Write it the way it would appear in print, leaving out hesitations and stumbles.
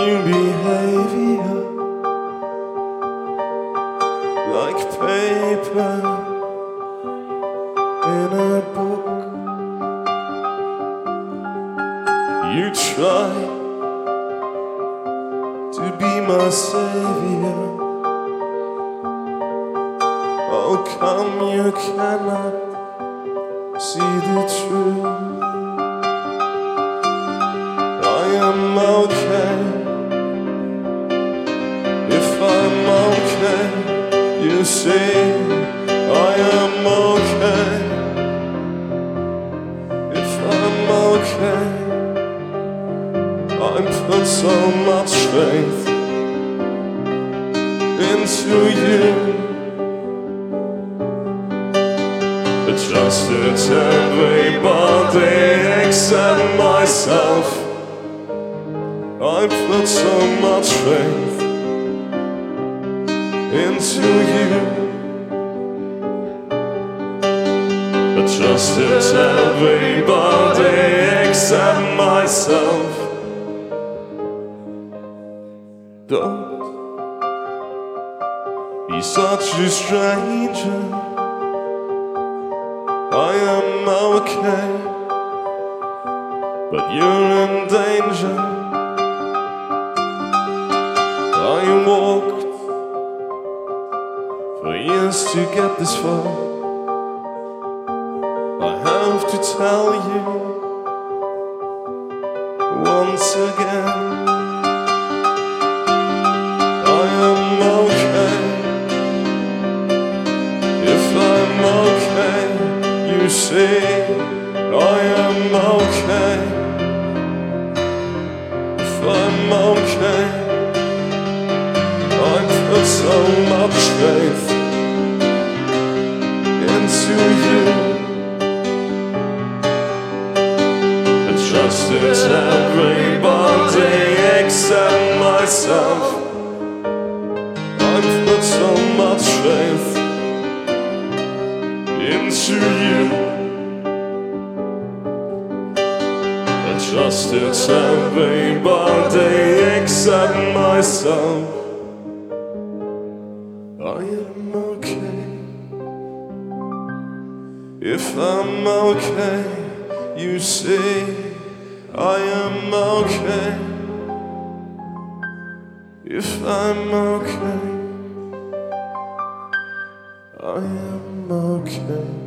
new behavior, like paper in a book. You try to be my savior. Oh, come, you cannot see the truth. I am okay if I'm okay. You see, I am okay if I'm okay. I put so much faith into you. Adjusted everybody except myself. I put so much faith into you. Adjusted everybody except myself. Don't be such a stranger. I am okay, but you're in danger. I walked for years to get this far. I have to tell you once again, I am okay if I'm okay. You see, I am okay if I'm okay. I put so much faith into you. Adjusted everybody except myself. I put so much faith into you. Adjusted everybody except myself. I am okay if I'm okay. You see, I am okay if I'm okay. I am okay.